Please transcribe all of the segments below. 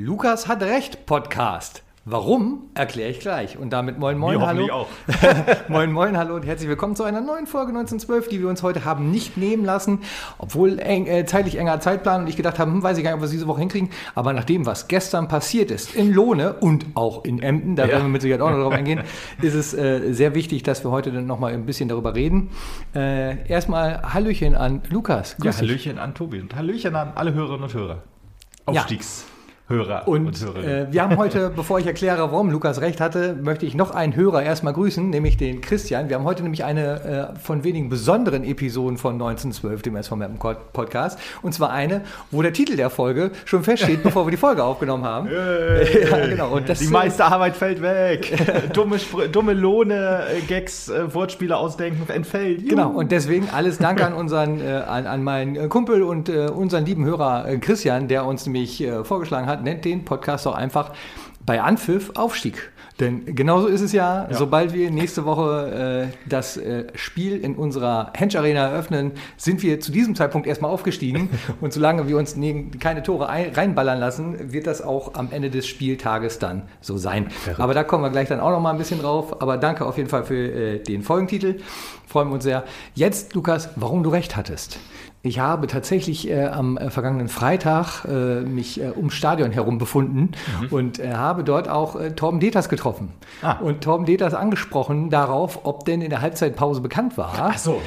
Lukas hat recht Podcast. Warum, erkläre ich gleich. Und damit moin moin, wir hallo. Auch. Moin moin, hallo und herzlich willkommen zu einer neuen Folge 1912, die wir uns heute haben nicht nehmen lassen, obwohl zeitlich enger Zeitplan und ich gedacht habe, weiß ich gar nicht, ob wir es diese Woche hinkriegen, aber nach dem, was gestern passiert ist in Lohne und auch in Emden, da werden wir mit Sicherheit auch noch drauf eingehen, ist es sehr wichtig, dass wir heute dann nochmal ein bisschen darüber reden. Erstmal Hallöchen an Lukas. Ja, Hallöchen an Tobi und Hallöchen an alle Hörerinnen und Hörer. Aufstiegshörer und Hörerinnen. Wir haben heute, bevor ich erkläre, warum Lukas recht hatte, möchte ich noch einen Hörer erstmal grüßen, nämlich den Christian. Wir haben heute nämlich eine von wenigen besonderen Episoden von 1912, dem SV Meppen Podcast. Und zwar eine, wo der Titel der Folge schon feststeht, bevor wir die Folge aufgenommen haben. Ja, genau. Und das, die meiste Arbeit fällt weg. dumme Lohne, Gags, Wortspiele ausdenken, entfällt. Juhu. Genau, und deswegen alles Dank an an meinen Kumpel und unseren lieben Hörer Christian, der uns nämlich vorgeschlagen hat, nennt den Podcast auch einfach bei Anpfiff Aufstieg. Denn genauso ist es ja, sobald wir nächste Woche das Spiel in unserer Hensch Arena eröffnen, sind wir zu diesem Zeitpunkt erstmal aufgestiegen. Und solange wir uns keine Tore reinballern lassen, wird das auch am Ende des Spieltages dann so sein. Verrückt. Aber da kommen wir gleich dann auch noch mal ein bisschen drauf. Aber danke auf jeden Fall für den Folgentitel. Freuen wir uns sehr. Jetzt, Lukas, warum du recht hattest. Ich habe tatsächlich am vergangenen Freitag mich ums Stadion herum befunden und habe dort auch Torben Deters getroffen. Und Torben Deters angesprochen darauf, ob denn in der Halbzeitpause bekannt war,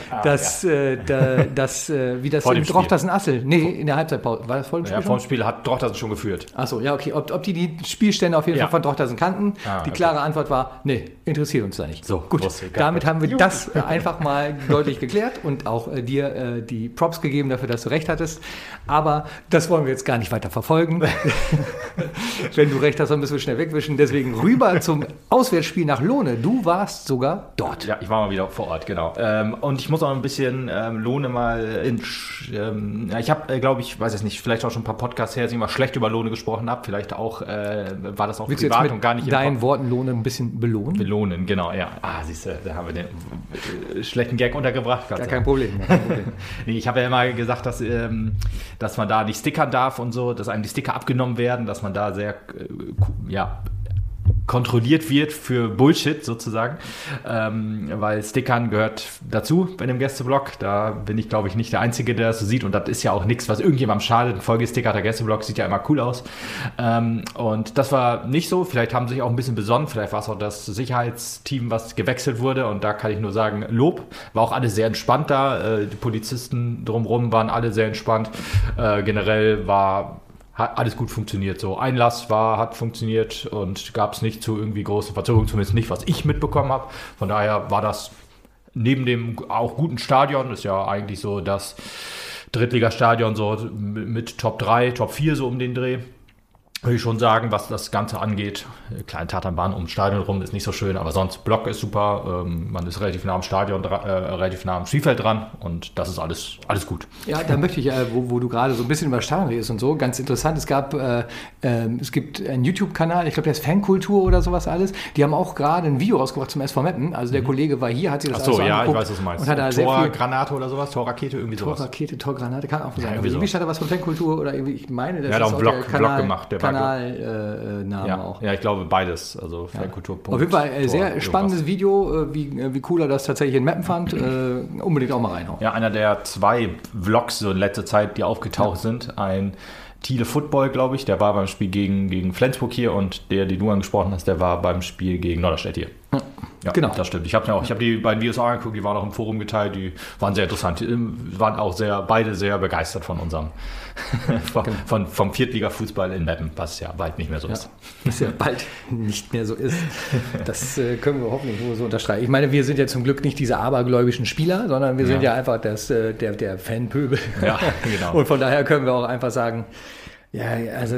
wie das in Drochtersen-Assel, in der Halbzeitpause, war das vor dem Spiel? Ja, vor dem Spiel hat Drochtersen schon geführt. Achso, ja, okay. Ob die Spielstände auf jeden Fall von Drochtersen kannten. Die klare Antwort war, nee, interessiert uns da nicht. So, gut. Damit haben wir das einfach mal deutlich geklärt und auch dir die Props gegeben dafür, dass du recht hattest. Aber das wollen wir jetzt gar nicht weiter verfolgen. Wenn du recht hast, dann müssen wir schnell wegwischen. Deswegen rüber zum Auswärtsspiel nach Lohne. Du warst sogar dort. Ja, ich war mal wieder vor Ort, genau. Und ich muss auch ein bisschen Lohne mal ich habe, glaube ich, weiß es nicht, vielleicht auch schon ein paar Podcasts her, dass ich mal schlecht über Lohne gesprochen habe. Vielleicht auch, war das auch Willst privat du und gar nicht in deinen Worten Lohne ein bisschen belohnen? Belohnen, genau, ja. Siehst du, da haben wir den schlechten Gag untergebracht. Gar kein Problem. Nee, ich habe ja immer gesagt, dass man da nicht stickern darf und so, dass einem die Sticker abgenommen werden, dass man da sehr kontrolliert wird für Bullshit sozusagen, weil Stickern gehört dazu bei dem Gästeblock. Da bin ich, glaube ich, nicht der Einzige, der das so sieht und das ist ja auch nichts, was irgendjemandem schadet. Ein vollgestickerter Gästeblock sieht ja immer cool aus und das war nicht so. Vielleicht haben sie sich auch ein bisschen besonnen, vielleicht war es auch das Sicherheitsteam, was gewechselt wurde und da kann ich nur sagen, Lob. War auch alles sehr entspannt da, die Polizisten drumherum waren alle sehr entspannt. Generell hat alles gut funktioniert. So, Einlass hat funktioniert und gab es nicht zu irgendwie großen Verzögerungen, zumindest nicht, was ich mitbekommen habe. Von daher war das neben dem auch guten Stadion, ist ja eigentlich so das Drittligastadion so mit Top 3, Top 4 so um den Dreh. Würde ich schon sagen, was das Ganze angeht. Kleine Tatanbahn ums Stadion rum ist nicht so schön, aber sonst Block ist super. Man ist relativ nah am Stadion, relativ nah am Spielfeld dran und das ist alles gut. Ja, da möchte ich, wo du gerade so ein bisschen über Stadion redest und so, ganz interessant, es gibt einen YouTube-Kanal, ich glaube, der ist Fankultur oder sowas alles. Die haben auch gerade ein Video rausgebracht zum SV Meppen. Also der Kollege war hier, hat sich das alles so angeguckt. Ich weiß, was du meinst. Und hat da Torgranate oder sowas, Torrakete, irgendwie sowas. Torrakete, Torgranate, kann auch sein. Ja, irgendwie stand da was von Fankultur oder irgendwie, ich meine, das ist auch der Blog gemacht, der Kanalname auch. Ja, ich glaube beides, also Fankultur. Auf jeden Fall ein sehr spannendes Video, wie cool er das tatsächlich in Meppen fand. Unbedingt auch mal reinhauen. Ja, einer der 2 Vlogs so in letzter Zeit, die aufgetaucht sind. Ein Thiele Football, glaube ich, der war beim Spiel gegen Flensburg hier und der, den du angesprochen hast, der war beim Spiel gegen Norderstedt hier. Ja, genau. Das stimmt. Ich habe die beiden Videos auch angeguckt, die waren auch im Forum geteilt, die waren sehr interessant. Die waren auch beide sehr begeistert von unserem vom Viertliga-Fußball in Meppen, was ja bald nicht mehr so ist. Was ja bald nicht mehr so ist. Das können wir hoffentlich nur so unterstreichen. Ich meine, wir sind ja zum Glück nicht diese abergläubischen Spieler, sondern wir sind ja einfach der Fanpöbel. Ja, genau. Und von daher können wir auch einfach sagen, ja, also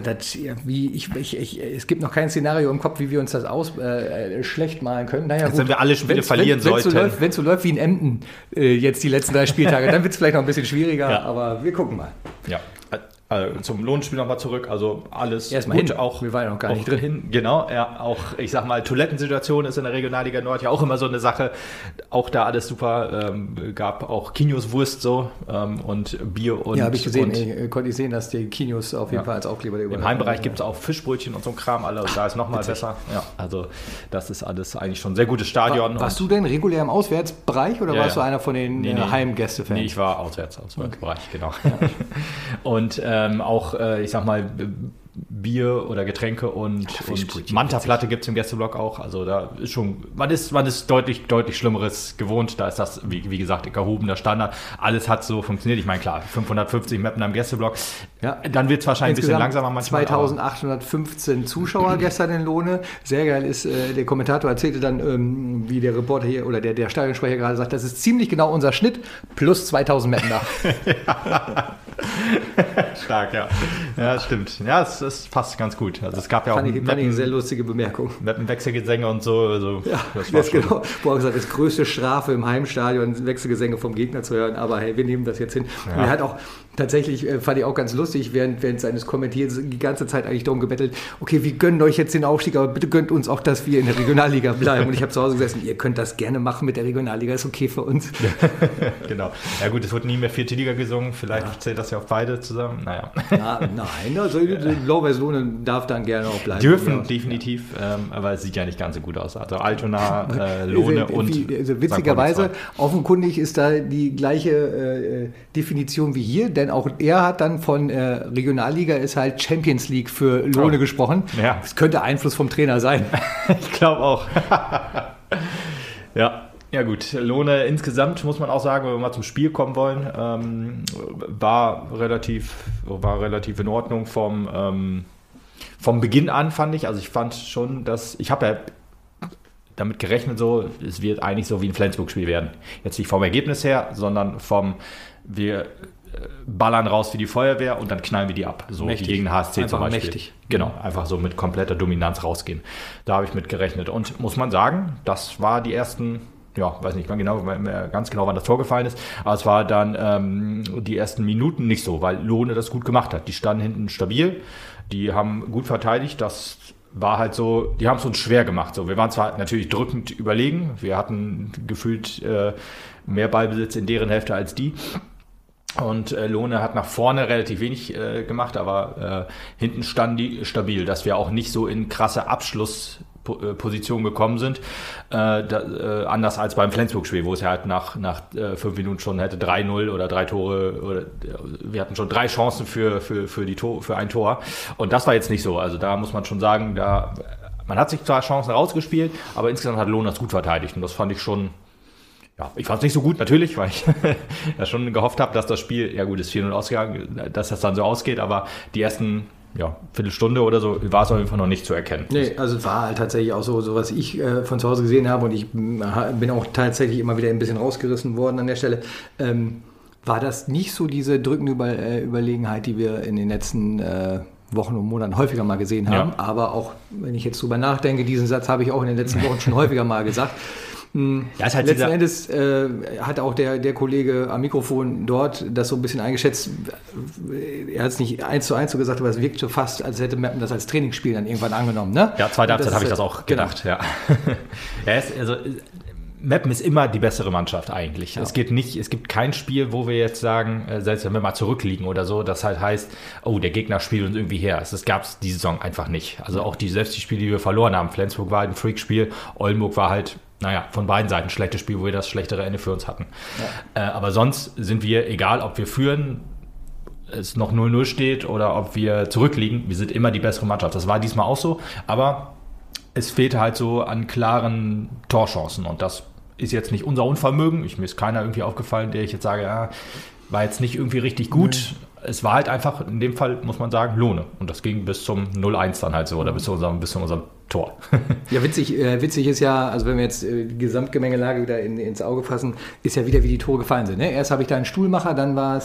es gibt noch kein Szenario im Kopf, wie wir uns das schlecht malen können. Naja, gut, wenn wir alle Spiele verlieren sollten. Wenn es so läuft wie in Emden jetzt die letzten 3 Spieltage, dann wird es vielleicht noch ein bisschen schwieriger, aber wir gucken mal. Ja. zum Lohnspiel nochmal zurück, also alles erstmal gut. Hin. Auch, wir waren ja noch gar nicht drin. Hin. Genau, ja, auch, ich sag mal, Toilettensituation ist in der Regionalliga Nord ja auch immer so eine Sache. Auch da alles super. Gab auch Kinos-Wurst so und Bier und... Ja, habe ich gesehen. Konnte ich sehen, dass die Kinos auf jeden Fall als Aufkleber der Im Heimbereich gibt es auch Fischbrötchen und so ein Kram, also da ist nochmal besser. Ja, also das ist alles eigentlich schon ein sehr gutes Stadion. Warst du denn regulär im Auswärtsbereich oder warst du einer von den Heimgästefans? Nee, ich war Auswärtsbereich, genau. Ja. Und auch, ich sag mal, Bier oder Getränke und Manta-Platte gibt es im Gästeblock auch. Also da ist schon, man ist deutlich Schlimmeres gewohnt. Da ist das, wie gesagt, gehobener Standard. Alles hat so funktioniert. Ich meine, klar, 550 Mappen am Gästeblock. Ja. Dann wird es wahrscheinlich ein bisschen langsamer manchmal. 2815 Zuschauer gestern in Lohne. Sehr geil ist, der Kommentator erzählte dann, wie der Reporter hier oder der Stadionsprecher gerade sagt, das ist ziemlich genau unser Schnitt plus 2000 Mappen nach. Stark, ja. Ja, stimmt. Ja, es passt ganz gut. Also es gab ja auch eine sehr lustige Bemerkung. Wechselgesänge und so. Also ja, das genau. Wo er gesagt hat, das größte Strafe im Heimstadion, Wechselgesänge vom Gegner zu hören. Aber hey, wir nehmen das jetzt hin. Ja. Und er hat auch tatsächlich, fand ich auch ganz lustig, während seines Kommentierens die ganze Zeit eigentlich darum gebettelt, okay, wir gönnen euch jetzt den Aufstieg, aber bitte gönnt uns auch, dass wir in der Regionalliga bleiben. Und ich habe zu Hause gesessen, ihr könnt das gerne machen mit der Regionalliga, ist okay für uns. Genau. Ja gut, es wird nie mehr 4. Liga gesungen, vielleicht zählt das ja auf beide zusammen. Naja. Nein, also Blau-Weiß Lohne darf dann gerne auch bleiben. Dürfen, definitiv, aber es sieht ja nicht ganz so gut aus. Also Altona, Lohne witzigerweise, offenkundig ist da die gleiche Definition wie hier, denn auch er hat dann von Regionalliga ist halt Champions League für Lohne gesprochen. Ja. Das könnte Einfluss vom Trainer sein. Ich glaube auch. Ja gut, Lohne insgesamt muss man auch sagen, wenn wir mal zum Spiel kommen wollen, war relativ in Ordnung vom Beginn an, fand ich. Also ich fand schon, ich habe ja damit gerechnet, so, es wird eigentlich so wie ein Flensburg-Spiel werden. Jetzt nicht vom Ergebnis her, sondern wir ballern raus wie die Feuerwehr und dann knallen wir die ab. So mächtig. Wie gegen HSC zum Beispiel. Mächtig. Genau, einfach so mit kompletter Dominanz rausgehen. Da habe ich mit gerechnet. Und muss man sagen, das war die ersten, weiß nicht ganz genau, wann das Tor gefallen ist, aber es war dann die ersten Minuten nicht so, weil Lohne das gut gemacht hat. Die standen hinten stabil, die haben gut verteidigt, das war halt so, die haben es uns schwer gemacht. So, wir waren zwar natürlich drückend überlegen, wir hatten gefühlt mehr Ballbesitz in deren Hälfte als die. Und Lohne hat nach vorne relativ wenig gemacht, aber hinten standen die stabil, dass wir auch nicht so in krasse Abschlusspositionen gekommen sind, anders als beim Flensburg-Spiel, wo es ja halt nach 5 Minuten schon hätte 3-0 oder 3 Tore, oder wir hatten schon 3 Chancen für ein Tor. Und das war jetzt nicht so. Also da muss man schon sagen, man hat sich zwar Chancen rausgespielt, aber insgesamt hat Lohne das gut verteidigt. Und das fand ich schon. Ja, ich fand es nicht so gut, natürlich, weil ich ja schon gehofft habe, dass das Spiel, ist 4-0 ausgegangen, dass das dann so ausgeht, aber die ersten Viertelstunde oder so war es auf jeden Fall noch nicht zu erkennen. Nee, also es war halt tatsächlich auch so was ich von zu Hause gesehen habe und ich bin auch tatsächlich immer wieder ein bisschen rausgerissen worden an der Stelle. War das nicht so diese drückende Überlegenheit, die wir in den letzten Wochen und Monaten häufiger mal gesehen haben, aber auch, wenn ich jetzt drüber nachdenke, diesen Satz habe ich auch in den letzten Wochen schon häufiger mal gesagt. Ja, ist halt letzten Endes hat auch der Kollege am Mikrofon dort das so ein bisschen eingeschätzt. Er hat es nicht 1:1 so gesagt, aber es wirkte fast, als hätte Meppen das als Trainingsspiel dann irgendwann angenommen. Ne? Ja, zweite Halbzeit habe ich das auch gedacht. Genau. Ja. Meppen ist immer die bessere Mannschaft eigentlich. Ja. Es gibt kein Spiel, wo wir jetzt sagen, selbst wenn wir mal zurückliegen oder so, das halt heißt, der Gegner spielt uns irgendwie her. Das gab es die Saison einfach nicht. Also auch selbst die Spiele, die wir verloren haben. Flensburg war halt ein Freakspiel, Oldenburg war halt von beiden Seiten ein schlechtes Spiel, wo wir das schlechtere Ende für uns hatten. Ja. Aber sonst sind wir, egal ob wir führen, es noch 0-0 steht oder ob wir zurückliegen, wir sind immer die bessere Mannschaft. Das war diesmal auch so, aber es fehlte halt so an klaren Torchancen und das ist jetzt nicht unser Unvermögen. Mir ist keiner irgendwie aufgefallen, der ich jetzt sage, war jetzt nicht irgendwie richtig gut. Nee. Es war halt einfach, in dem Fall muss man sagen, Lohne. Und das ging bis zum 0-1 dann halt so oder bis zu unserem Tor. Ja, witzig ist ja, also wenn wir jetzt die Gesamtgemengelage wieder ins Auge fassen, ist ja wieder, wie die Tore gefallen sind. Ne? Erst habe ich da einen Stuhlmacher, dann war es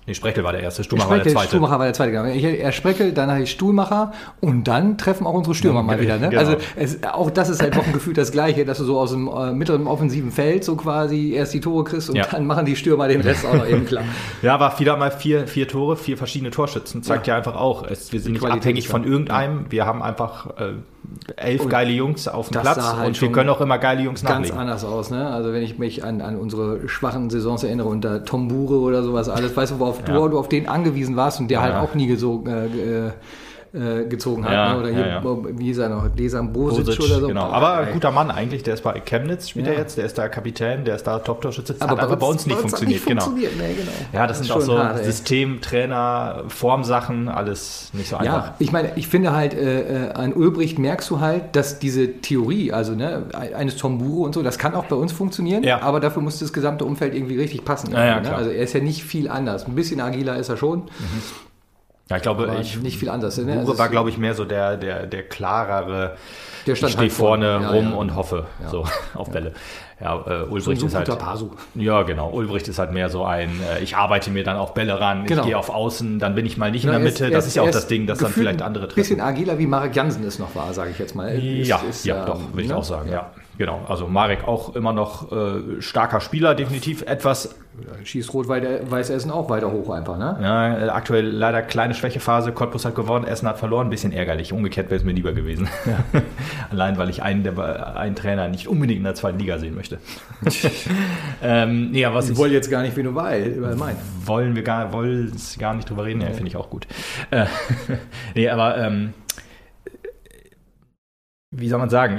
Nee, Spreckel war der erste, Stuhlmacher war der zweite. Stuhlmacher war der zweite, genau. Er Spreckel, dann habe ich Stuhlmacher und dann treffen auch unsere Stürmer mal wieder. Ne? Genau. Also auch das ist halt ein Gefühl das Gleiche, dass du so aus dem mittleren offensiven Feld so quasi erst die Tore kriegst und dann machen die Stürmer den Rest auch noch eben klar. Ja, aber wieder mal vier Tore, 4 verschiedene Torschützen, zeigt ja einfach auch, wir sind nicht abhängig von irgendeinem, wir haben einfach 11 geile Jungs auf dem Platz halt und wir können auch immer geile Jungs nachlegen. Ganz anders aus, ne? Also wenn ich mich an unsere schwachen Saisons erinnere, unter Tom Bure oder sowas alles, weißt du, worauf du auf den angewiesen warst und der halt auch nie so gezogen hat. Ne? Oder hier, wie hieß er noch, Desan Bosic oder so. Genau. Aber guter Mann eigentlich, der ist bei Chemnitz, spielt er jetzt, der ist da Kapitän, der ist da Top-Torschütze. Das hat aber bei uns nicht funktioniert. Genau. Nee, genau. Ja, das sind auch so System, Trainer, Formsachen, alles nicht so einfach. Ja, ich meine, ich finde halt, an Ulbricht merkst du halt, dass diese Theorie, also eines Tom Bure und so, das kann auch bei uns funktionieren, aber dafür muss das gesamte Umfeld irgendwie richtig passen. Ja, ne? Also er ist ja nicht viel anders. Ein bisschen agiler ist er schon. Ja, ich glaube, nicht viel anders. Ne? Bure war, glaube ich, mehr so der klarere, der stand ich stehe vorne rum und hoffe so auf Bälle. Ja, Ulbricht ist halt. Ja, genau. Ulbricht ist halt mehr so ich arbeite mir dann auch Bälle ran, ich gehe auf Außen, dann bin ich mal nicht in der Mitte. Das ist ja auch das Ding, dass dann vielleicht andere treffen. Ein bisschen agiler wie Marek Jansen es noch war, sage ich jetzt mal. Doch, würde ich auch sagen, ja. Genau, also Marek auch immer noch starker Spieler, definitiv etwas. Schießt Rot-Weiß Essen auch weiter hoch einfach, ne? Ja, aktuell leider kleine Schwächephase. Cottbus hat gewonnen, Essen hat verloren, ein bisschen ärgerlich. Umgekehrt wäre es mir lieber gewesen. Ja. Allein, weil ich einen Trainer nicht unbedingt in der zweiten Liga sehen möchte. Wir wollen jetzt gar nicht wie du meinst. Wollen es gar nicht drüber reden? Ja, finde ich auch gut. Wie soll man sagen?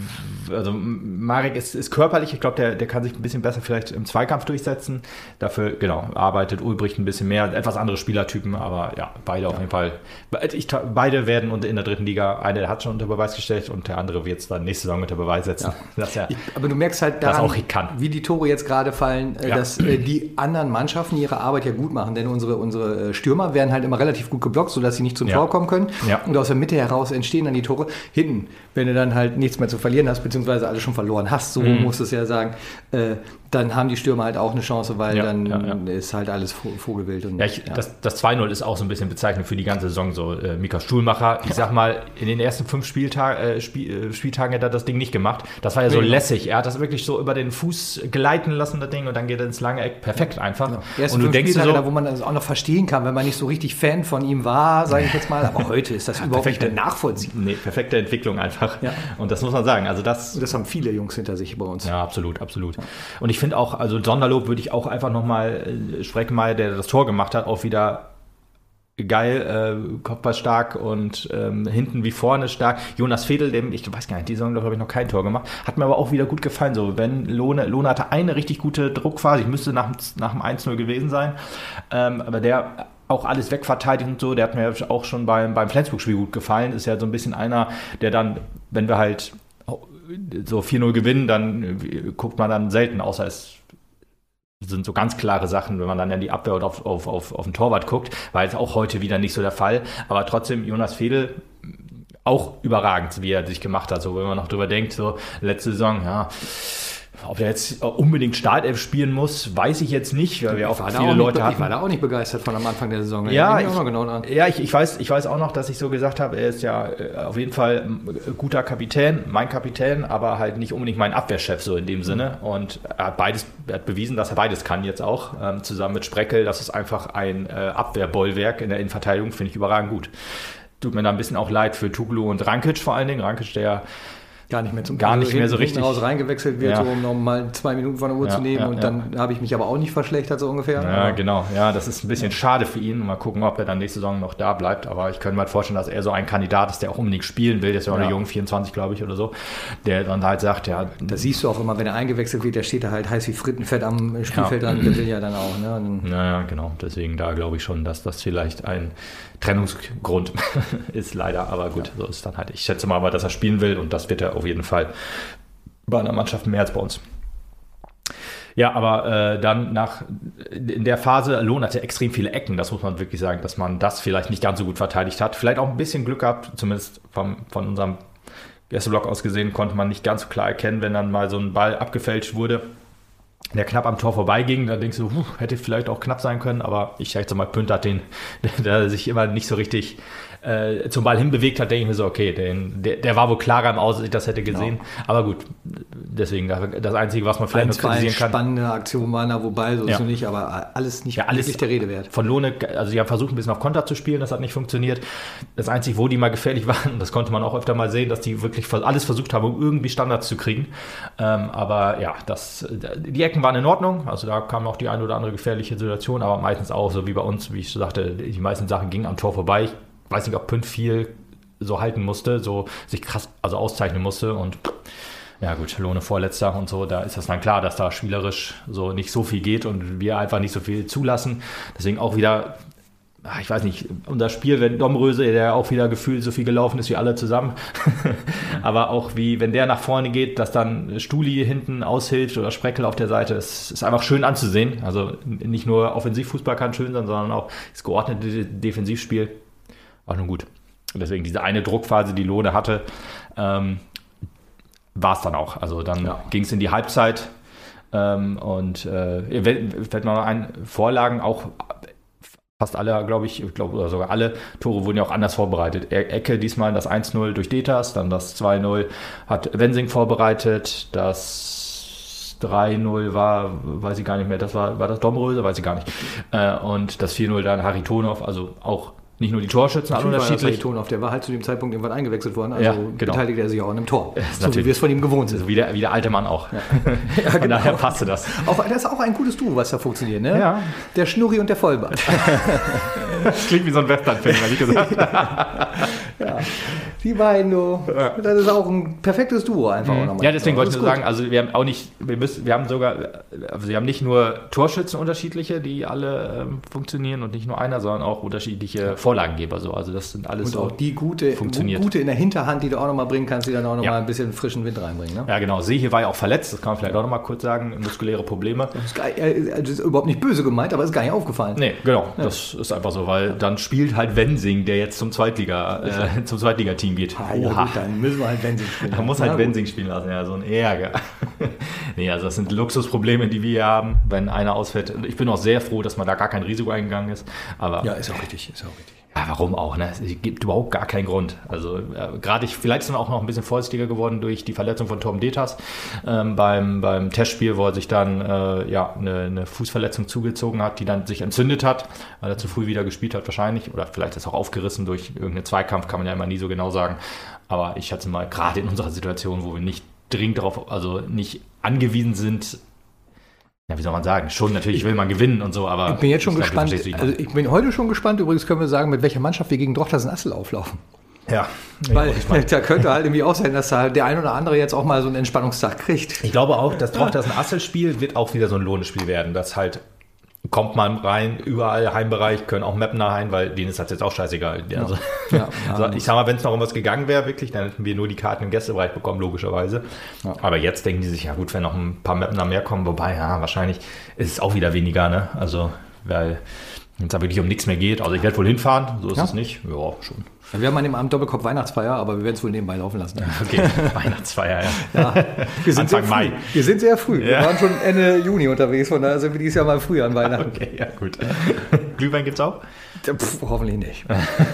Marek ist körperlich, ich glaube, der kann sich ein bisschen besser vielleicht im Zweikampf durchsetzen. Dafür, arbeitet Ulbricht ein bisschen mehr, etwas andere Spielertypen, aber ja, beide auf jeden Fall. Beide werden in der dritten Liga, einer hat schon unter Beweis gestellt und der andere wird es dann nächste Saison unter Beweis setzen. Ja. Aber du merkst halt daran, wie die Tore jetzt gerade fallen, dass die anderen Mannschaften ihre Arbeit ja gut machen, denn unsere Stürmer werden halt immer relativ gut geblockt, sodass sie nicht zum Tor kommen können. Ja. Und aus der Mitte heraus entstehen dann die Tore. Hinten, wenn du dann halt nichts mehr zu verlieren hast, beziehungsweise alles schon verloren hast, so musst du es ja sagen, dann haben die Stürmer halt auch eine Chance, weil dann ist halt alles Vogelwild. Und, das 2-0 ist auch so ein bisschen bezeichnend für die ganze Saison. So Mika Stuhlmacher, ich sag mal, in den ersten 5 Spieltagen hat er das Ding nicht gemacht. Das war ja so lässig. Er hat das wirklich so über den Fuß gleiten lassen, das Ding, und dann geht er ins lange Eck. Perfekt einfach. Genau. Und du denkst so, da, wo man das auch noch verstehen kann, wenn man nicht so richtig Fan von ihm war, sage ich jetzt mal. Aber heute ist das überhaupt nicht mehr nachvollziehbar. Nee, perfekte Entwicklung einfach. Ja. Und das muss man sagen. Also das haben viele Jungs hinter sich bei uns. Ja, absolut. Und ich finde auch, also Sonderlob würde ich auch einfach nochmal Spreckenmeier, der das Tor gemacht hat, auch wieder geil, Kopfball stark und hinten wie vorne stark. Jonas Vedel, ich weiß gar nicht, die Saison, glaube ich, noch kein Tor gemacht, hat mir aber auch wieder gut gefallen. So, wenn Lohne hatte eine richtig gute Druckphase, ich müsste nach dem 1-0 gewesen sein, aber der auch alles wegverteidigt und so, der hat mir auch schon beim Flensburg-Spiel gut gefallen, ist ja so ein bisschen einer, der dann, wenn wir halt so 4-0 gewinnen, dann guckt man dann selten, außer es sind so ganz klare Sachen, wenn man dann in die Abwehr oder auf den Torwart guckt, war jetzt auch heute wieder nicht so der Fall, aber trotzdem Jonas Vedel auch überragend, wie er sich gemacht hat, so wenn man noch drüber denkt, so letzte Saison, ob er jetzt unbedingt Startelf spielen muss, weiß ich jetzt nicht, weil wir auch viele Leute hatten. Ich war da auch nicht begeistert von am Anfang der Saison. Ich weiß auch noch, dass ich so gesagt habe, er ist ja auf jeden Fall ein guter Kapitän, mein Kapitän, aber halt nicht unbedingt mein Abwehrchef so in dem Sinne. Und er hat bewiesen, dass er beides kann jetzt auch, zusammen mit Spreckel. Das ist einfach ein Abwehrbollwerk in der Innenverteidigung, finde ich überragend gut. Tut mir da ein bisschen auch leid für Tuglu und Rankic vor allen Dingen. Rankic, der gar nicht mehr so richtig raus reingewechselt wird, so um nochmal 2 Minuten von der Uhr zu nehmen und dann habe ich mich aber auch nicht verschlechtert, so ungefähr. Ja, genau. Ja, das ist ein bisschen schade für ihn. Mal gucken, ob er dann nächste Saison noch da bleibt. Aber ich könnte mir halt vorstellen, dass er so ein Kandidat ist, der auch unbedingt spielen will. Der ist ja auch noch jung, 24, glaube ich, oder so. Der dann halt sagt, das siehst du auch immer, wenn er eingewechselt wird, der steht da halt heiß wie Frittenfett am Spielfeld dran, der will ja dann auch. Ne? Ja, genau. Deswegen da glaube ich schon, dass das vielleicht ein Trennungsgrund ist, leider. Aber gut, so ist dann halt. Ich schätze mal aber, dass er spielen will und das wird er auf jeden Fall bei einer Mannschaft mehr als bei uns. Ja, aber dann in der Phase, Lohn hatte extrem viele Ecken, das muss man wirklich sagen, dass man das vielleicht nicht ganz so gut verteidigt hat. Vielleicht auch ein bisschen Glück gehabt, zumindest von unserem Gästeblock aus gesehen, konnte man nicht ganz so klar erkennen, wenn dann mal so ein Ball abgefälscht wurde. der knapp am Tor vorbeiging. Da denkst du, hätte vielleicht auch knapp sein können, aber ich sag mal, Pünd hat der sich immer nicht so richtig zum Ball hinbewegt hat, denke ich mir so, okay, der war wohl klarer im Aus, als ich das hätte gesehen. Ja. Aber gut, deswegen das Einzige, was man vielleicht noch kritisieren kann. Spannende Aktionen waren da, wobei, so ist es nicht, aber alles nicht wirklich der Rede wert. Von Lohne, also die haben versucht, ein bisschen auf Konter zu spielen, das hat nicht funktioniert. Das Einzige, wo die mal gefährlich waren, das konnte man auch öfter mal sehen, dass die wirklich alles versucht haben, um irgendwie Standards zu kriegen. Aber ja, die Ecken waren in Ordnung, also da kam auch die eine oder andere gefährliche Situation, aber meistens auch, so wie bei uns, wie ich so sagte, die meisten Sachen gingen am Tor vorbei. Ich weiß nicht, ob Pünd viel so halten musste, so sich krass auszeichnen musste und ja gut, Lohne Vorletzter und so, da ist das dann klar, dass da spielerisch so nicht so viel geht und wir einfach nicht so viel zulassen. Deswegen auch wieder, ich weiß nicht, unser Spiel, wenn Domröse, der auch wieder gefühlt so viel gelaufen ist wie alle zusammen, aber auch wie, wenn der nach vorne geht, dass dann Stuli hinten aushilft oder Spreckel auf der Seite, ist einfach schön anzusehen. Also nicht nur Offensivfußball kann schön sein, sondern auch das geordnete Defensivspiel. War nun gut. Und deswegen diese eine Druckphase, die Lohne hatte, war es dann auch. Also dann ging es in die Halbzeit und fällt mir noch ein, Vorlagen auch fast alle, glaube ich, oder sogar alle Tore wurden ja auch anders vorbereitet. Ecke diesmal das 1-0 durch Detas, dann das 2-0 hat Wensing vorbereitet, das 3-0 war, weiß ich gar nicht mehr, das war das Domröse, weiß ich gar nicht. Und das 4-0 dann Haritonov, also auch nicht nur die Torschützen, alle unterschiedlich. Der war halt zu dem Zeitpunkt irgendwann eingewechselt worden, also beteiligt er sich auch an einem Tor. So wie wir es von ihm gewohnt sind. So wie der alte Mann auch. Ja. Von daher passte das. Das ist auch ein gutes Duo, was da funktioniert, ne? Ja. Der Schnurri und der Vollbart. Das klingt wie so ein Western-Film, ehrlich gesagt. Ja. Die beiden, das ist auch ein perfektes Duo einfach. Auch nochmal. Ja, deswegen wollte ich nur sagen, also wir haben auch nicht, wir haben nicht nur Torschützen unterschiedliche, die alle funktionieren und nicht nur einer, sondern auch unterschiedliche Vorlagengeber. Also das sind alles und auch die gute in der Hinterhand, die du auch nochmal bringen kannst, die dann auch nochmal ein bisschen frischen Wind reinbringen. Ne? Ja, genau. Sehe war ja auch verletzt, das kann man vielleicht auch nochmal kurz sagen, muskuläre Probleme. Das ist überhaupt nicht böse gemeint, aber ist gar nicht aufgefallen. Nee, genau. Ja. Das ist einfach so, weil dann spielt halt Wensing, der jetzt zum Zweitligateam geht. Ja, gut, dann müssen wir halt Wensing spielen. Da muss halt Wensing spielen lassen, ja, so ein Ärger. Nee, also das sind Luxusprobleme, die wir hier haben, wenn einer ausfällt. Ich bin auch sehr froh, dass man da gar kein Risiko eingegangen ist. Aber ja, ist auch richtig. Ja, warum auch, ne? Es gibt überhaupt gar keinen Grund. Also gerade vielleicht ist man auch noch ein bisschen vorsichtiger geworden durch die Verletzung von Tom Detas beim Testspiel, wo er sich dann eine Fußverletzung zugezogen hat, die dann sich entzündet hat, weil er zu früh wieder gespielt hat wahrscheinlich. Oder vielleicht ist auch aufgerissen durch irgendeinen Zweikampf, kann man ja immer nie so genau sagen. Aber ich schätze mal, gerade in unserer Situation, wo wir nicht dringend darauf, also nicht angewiesen sind, ja, wie soll man sagen? Schon, natürlich will man gewinnen und so, aber... Ich bin jetzt schon gespannt. Also ich bin heute schon gespannt. Übrigens können wir sagen, mit welcher Mannschaft wir gegen Drochtersen-Assel auflaufen. Ja. Weil da könnte halt irgendwie auch sein, dass da der ein oder andere jetzt auch mal so einen Entspannungstag kriegt. Ich glaube auch, das Drochtersen-Assel-Spiel wird auch wieder so ein Lohnespiel werden. Das halt kommt man rein, überall Heimbereich, können auch Mapner rein, weil denen ist das jetzt auch scheißegal. Also, ich sag mal, wenn es noch um was gegangen wäre, wirklich, dann hätten wir nur die Karten im Gästebereich bekommen, logischerweise. Ja. Aber jetzt denken die sich, ja gut, wenn noch ein paar Mapner mehr kommen, wobei, ja, wahrscheinlich ist es auch wieder weniger, ne? Also, weil wenn es da wirklich um nichts mehr geht. Also ich werde wohl hinfahren, so ist es nicht. Ja, schon. Ja, wir haben an dem Abend Doppelkopf Weihnachtsfeier, aber wir werden es wohl nebenbei laufen lassen. Okay, Weihnachtsfeier, ja. Wir sind Anfang Mai. Wir sind sehr früh. Wir waren schon Ende Juni unterwegs, von daher sind wir dieses Jahr mal früher an Weihnachten. Okay, ja gut. Glühwein gibt's auch? Hoffentlich nicht.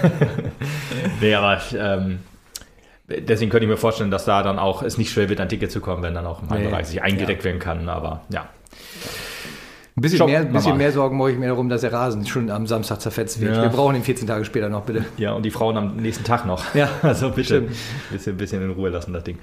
Nee, aber deswegen könnte ich mir vorstellen, dass da dann auch es nicht schwer wird, ein Ticket zu kommen, wenn dann auch im Heimbereich sich eingedeckt werden kann. Aber ja. Ein bisschen mehr Sorgen mache ich mir darum, dass der Rasen schon am Samstag zerfetzt wird. Ja. Wir brauchen ihn 14 Tage später noch, bitte. Ja, und die Frauen am nächsten Tag noch. Ja, also bitte ein bisschen in Ruhe lassen, das Ding.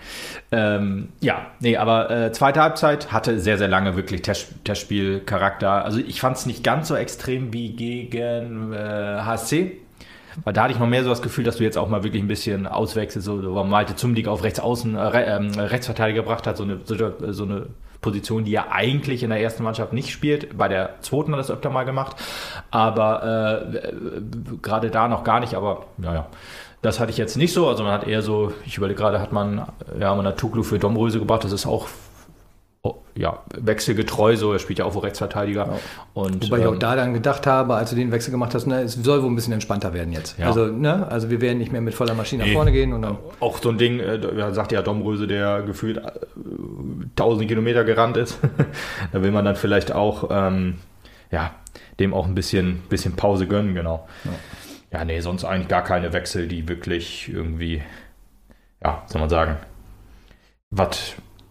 Aber zweite Halbzeit hatte sehr, sehr lange wirklich Testspielcharakter. Also ich fand es nicht ganz so extrem wie gegen HSC. Weil da hatte ich noch mehr so das Gefühl, dass du jetzt auch mal wirklich ein bisschen auswechselst, so wo Malte Zumdick auf rechts außen Rechtsverteidiger gebracht hat, so eine Position, die er eigentlich in der ersten Mannschaft nicht spielt. Bei der zweiten hat er das öfter mal gemacht, aber gerade da noch gar nicht, aber naja. Das hatte ich jetzt nicht so, also man hat eher so, ich überlege gerade, hat man Tuglu für Domröse gebracht, das ist auch wechselgetreu, so, er spielt ja auch Rechtsverteidiger. Ja. Und, wobei ich auch da dann gedacht habe, als du den Wechsel gemacht hast, es soll wohl ein bisschen entspannter werden jetzt. Ja. Also wir werden nicht mehr mit voller Maschine nach vorne gehen. Und dann auch so ein Ding, sagte ja Domröse, der gefühlt 1000 Kilometer gerannt ist. Da will man dann vielleicht auch dem auch ein bisschen Pause gönnen, genau. Ja, nee, sonst eigentlich gar keine Wechsel, die wirklich irgendwie, soll man sagen, was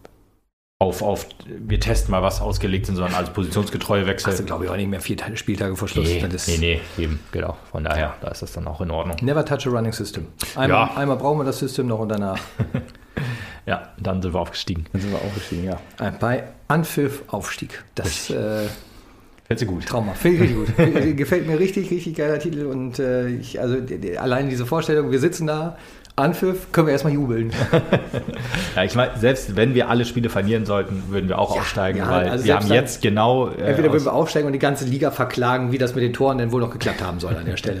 wir testen mal, was ausgelegt sind, sondern alles positionsgetreue Wechsel. Das sind, glaube ich, auch nicht mehr 4 Spieltage vor Schluss. Nee, eben, genau. Von daher, da ist das dann auch in Ordnung. Never touch a running system. Einmal brauchen wir das System noch und danach. Ja, dann sind wir aufgestiegen. Ja. Bei Anpfiff Aufstieg. Das fällt dir gut. Trauma. Richtig gut. Gefällt mir richtig, richtig geiler Titel. Und allein diese Vorstellung, wir sitzen da, Anpfiff, können wir erstmal jubeln. Ja, ich meine, selbst wenn wir alle Spiele verlieren sollten, würden wir auch aufsteigen, weil also wir haben jetzt genau... entweder würden wir aufsteigen und die ganze Liga verklagen, wie das mit den Toren denn wohl noch geklappt haben soll an der Stelle.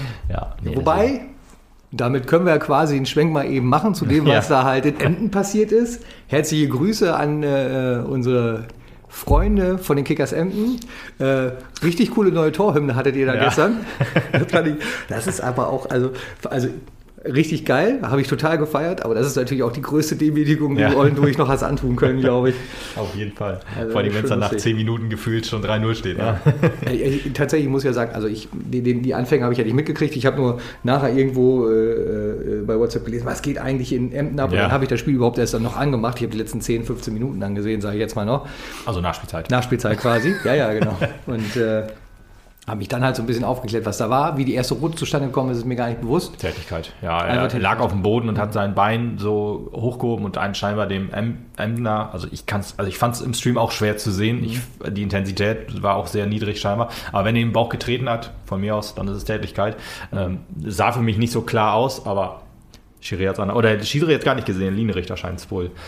Wobei, damit können wir quasi einen Schwenk mal eben machen zu dem, was da halt in Emden passiert ist. Herzliche Grüße an unsere Freunde von den Kickers Emden. Richtig coole neue Torhymne hattet ihr da gestern. Das ist aber auch, also richtig geil, habe ich total gefeiert, aber das ist natürlich auch die größte Demütigung, die Oldenburg noch hast antun können, glaube ich. Auf jeden Fall. Also vor allem, wenn es dann nach 10 Minuten gefühlt schon 3-0 steht. Ja. Tatsächlich muss ich ja sagen, also die Anfänge habe ich ja nicht mitgekriegt. Ich habe nur nachher irgendwo bei WhatsApp gelesen, was geht eigentlich in Emden ab? Und dann habe ich das Spiel überhaupt erst dann noch angemacht. Ich habe die letzten 10, 15 Minuten dann gesehen, sage ich jetzt mal noch. Also Nachspielzeit. Nachspielzeit quasi, ja, genau. Und habe mich dann halt so ein bisschen aufgeklärt, was da war. Wie die erste Rote zustande gekommen ist, ist mir gar nicht bewusst. Tätigkeit. Ja, er lag auf dem Boden und hat sein Bein so hochgehoben und einen scheinbar dem Emdener, also ich fand es im Stream auch schwer zu sehen. Die Intensität war auch sehr niedrig scheinbar. Aber wenn er ihm den Bauch getreten hat, von mir aus, dann ist es Tätigkeit. Sah für mich nicht so klar aus, aber Schiri hat es gar nicht gesehen. Linienrichter scheint es wohl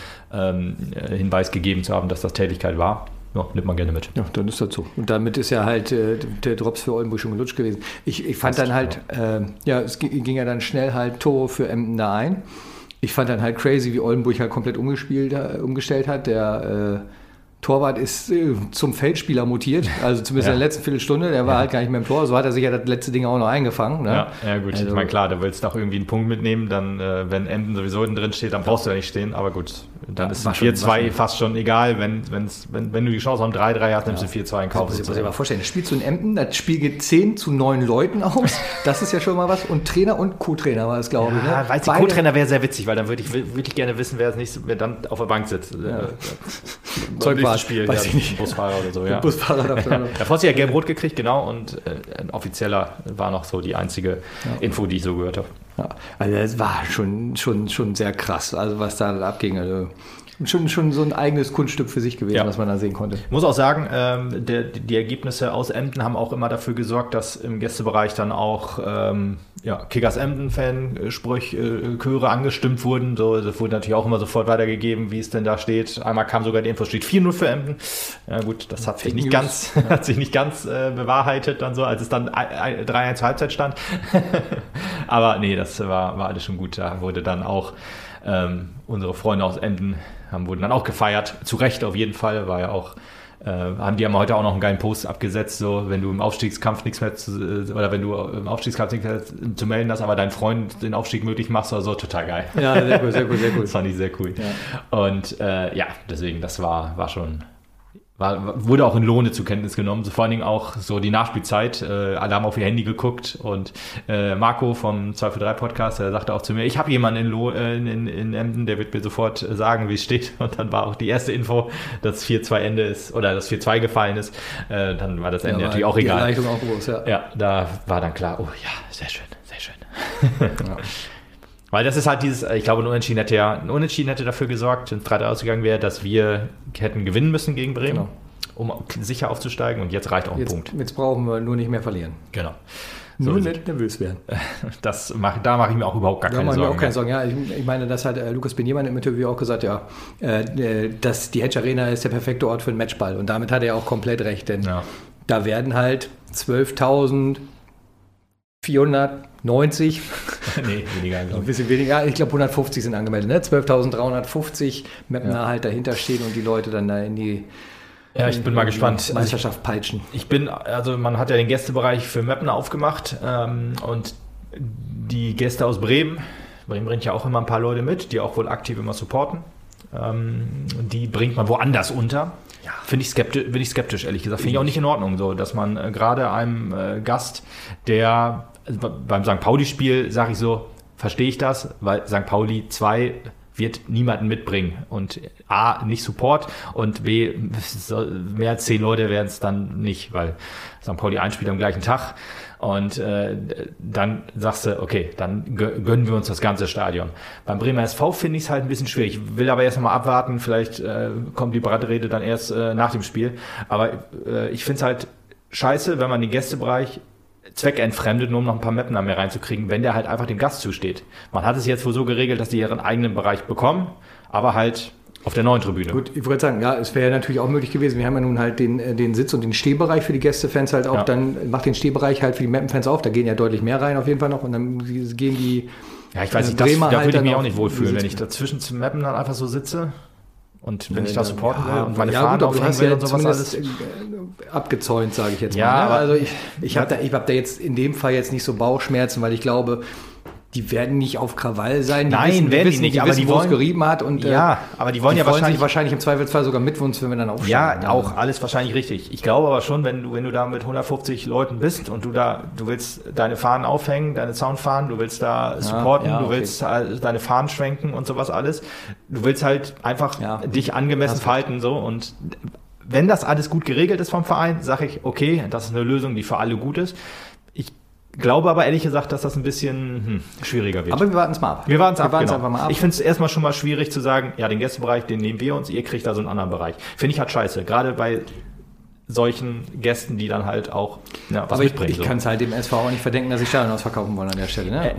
Hinweis gegeben zu haben, dass das Tätigkeit war. Ja, nimmt man gerne mit. Ja, dann ist das so. Und damit ist ja halt der Drops für Oldenburg schon gelutscht gewesen. Ich fand dann halt, es ging ja dann schnell halt Tore für Emden da ein. Ich fand dann halt crazy, wie Oldenburg halt komplett umgestellt hat. Der Torwart ist zum Feldspieler mutiert, also zumindest in der letzten Viertelstunde. Der war halt gar nicht mehr im Tor. So hat er sich ja das letzte Ding auch noch eingefangen. Ne? Ja, gut. Also, ich meine, klar, du willst auch irgendwie einen Punkt mitnehmen. Dann, wenn Emden sowieso drin steht, dann brauchst du ja nicht stehen. Aber gut, dann ist ein 4-2 fast schon egal. Wenn du die Chance auf ein 3-3 hast, nimmst du 4-2 in Kauf. Das muss ich mir mal vorstellen. Das Spiel zu Emden, das Spiel geht 10 zu 9 Leuten aus. Das ist ja schon mal was. Und Trainer und Co-Trainer war es, glaube ich. Ne? Weiß die Co-Trainer wäre sehr witzig, weil dann würde ich gerne wissen, wer dann auf der Bank sitzt. Spiel, weiß ich nicht. Busfahrer oder so, ja. Busfahrer Der Fossi hat gelb-rot gekriegt, genau, und ein offizieller war noch so die einzige Info, die ich so gehört habe. Ja, also das war schon sehr krass, also was da abging. Also schon so ein eigenes Kunststück für sich gewesen, was man da sehen konnte. Ich muss auch sagen, die Ergebnisse aus Emden haben auch immer dafür gesorgt, dass im Gästebereich dann auch Kickers Emden-Fan-Chöre angestimmt wurden. So, das wurde natürlich auch immer sofort weitergegeben, wie es denn da steht. Einmal kam sogar die Info, steht 4-0 für Emden. Ja gut, das hat sich nicht ganz bewahrheitet dann so, als es dann 3-1 zur Halbzeit stand. Aber nee, das war alles schon gut. Da wurde dann auch unsere Freunde aus Emden wurden dann auch gefeiert, zu Recht auf jeden Fall, war ja auch, haben heute auch noch einen geilen Post abgesetzt, so, wenn du im Aufstiegskampf nichts mehr zu melden hast, aber deinen Freund den Aufstieg möglich machst oder so, total geil. Ja, sehr cool, sehr cool, sehr cool. Das fand ich sehr cool. Ja. Und deswegen, das war schon... wurde auch in Lohne zur Kenntnis genommen, so vor allen Dingen auch so die Nachspielzeit. Alle haben auf ihr Handy geguckt und Marco vom 243 Podcast, der sagte auch zu mir, ich habe jemanden in Emden, der wird mir sofort sagen, wie es steht. Und dann war auch die erste Info, dass 4-2 Ende ist oder dass 4-2 gefallen ist. Dann war das Ende natürlich auch egal. Die Erleichterung auch groß, ja, da war dann klar, oh ja, sehr schön, sehr schön. Ja. Weil das ist halt ich glaube, ein Unentschieden hätte dafür gesorgt, wenn es 3-3 ausgegangen wäre, dass wir hätten gewinnen müssen gegen Bremen, um sicher aufzusteigen, und jetzt reicht auch ein Punkt. Jetzt brauchen wir nur nicht mehr verlieren. Genau. Nur nicht nervös werden. Da mache ich mir auch überhaupt gar keine Sorgen. Ja, ich meine, das hat Lukas Benjemann im Interview auch gesagt, dass die Hedge Arena ist der perfekte Ort für einen Matchball, und damit hat er auch komplett recht, denn da werden halt 12.490. Nee, weniger. Ein bisschen weniger. Ich glaube, 150 sind angemeldet. Ne? 12.350 Mapner halt dahinter stehen und die Leute dann da in die ich bin mal gespannt. Meisterschaft peitschen. Man hat ja den Gästebereich für Mapner aufgemacht und die Gäste aus Bremen bringt ja auch immer ein paar Leute mit, die auch wohl aktiv immer supporten. die bringt man woanders unter. Ja. Bin ich skeptisch, ehrlich gesagt. Finde ich auch nicht in Ordnung, so, dass man gerade einem Gast, der beim St. Pauli-Spiel, sage ich so, verstehe ich das, weil St. Pauli 2 wird niemanden mitbringen und A, nicht Support und B, mehr als 10 Leute werden es dann nicht, weil St. Pauli ein Spiel am gleichen Tag und dann sagst du, okay, dann gönnen wir uns das ganze Stadion. Beim Bremer SV finde ich es halt ein bisschen schwierig. Ich will aber erst mal abwarten, vielleicht kommt die Brattrede dann erst nach dem Spiel, aber ich finde es halt scheiße, wenn man den Gästebereich zweckentfremdet, nur um noch ein paar Mapner mehr reinzukriegen, wenn der halt einfach dem Gast zusteht. Man hat es jetzt wohl so geregelt, dass die ihren eigenen Bereich bekommen, aber halt auf der neuen Tribüne. Gut, ich wollte sagen, ja, es wäre natürlich auch möglich gewesen. Wir haben ja nun halt den Sitz- und den Stehbereich für die Gästefans halt auch, dann macht den Stehbereich halt für die Mappenfans auf, da gehen ja deutlich mehr rein auf jeden Fall noch und dann gehen die ja, ich weiß nicht, da würde ich mich auch nicht wohlfühlen, wenn ich dazwischen zum Mappen dann einfach so sitze. Und wenn ich da supporten will und meine Fahnen aufhängen will und sowas alles. Abgezäunt, sage ich jetzt mal. Ja, ne? Also ich habe da jetzt in dem Fall jetzt nicht so Bauchschmerzen, weil ich glaube, die werden nicht auf Krawall sein. Nein, werden die nicht, aber die wollen gerieben hat und ja, aber die wollen ja wahrscheinlich im Zweifelsfall sogar mit uns, wenn wir dann aufsteigen. Ja, auch alles wahrscheinlich richtig. Ich glaube aber schon, wenn du da mit 150 Leuten bist und du willst deine Fahnen aufhängen, deine Soundfahnen, du willst da supporten, du willst deine Fahnen schwenken und sowas alles. Du willst halt einfach dich angemessen verhalten so und wenn das alles gut geregelt ist vom Verein, sage ich, okay, das ist eine Lösung, die für alle gut ist. Ich glaube aber ehrlich gesagt, dass das ein bisschen schwieriger wird. Aber wir warten es mal ab. Wir warten es einfach mal ab. Ich finde es erstmal schon mal schwierig zu sagen, ja, den Gästebereich, den nehmen wir uns, ihr kriegt da so einen anderen Bereich. Finde ich halt scheiße. Gerade bei solchen Gästen, die dann halt auch was mitbringen. Ich kann es halt dem SV auch nicht verdenken, dass sie Stadion ausverkaufen wollen an der Stelle. Ne?